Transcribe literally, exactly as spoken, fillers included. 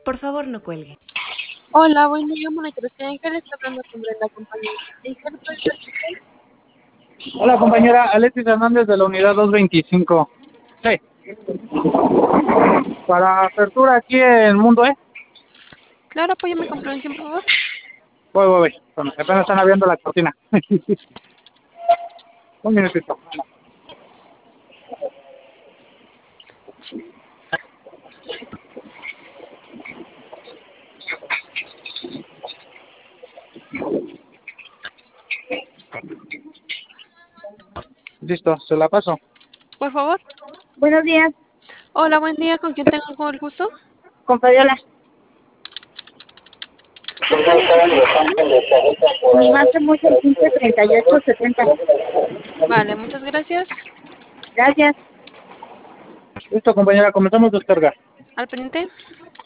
Por favor, no cuelgue. Hola, buen día, monitoración. ¿En qué le está hablando con Brenda, compañía? ¿En qué le puede servir? Hola, compañera Alexis Hernández de la unidad doscientos veinticinco. Sí. Para apertura aquí en Mundo E. Claro, apóyame con prevención, por favor. Voy, voy, voy. Bueno, apenas están abriendo la cortina. Un minutito. Listo, se la paso. Por favor. Buenos días, Hola, buen día. ¿Con quién tengo el gusto? con Fabiola. Mi más mucho el quince treinta y ocho setenta. Vale, muchas gracias. Gracias. Listo, compañera, comenzamos descarga. Al pendiente.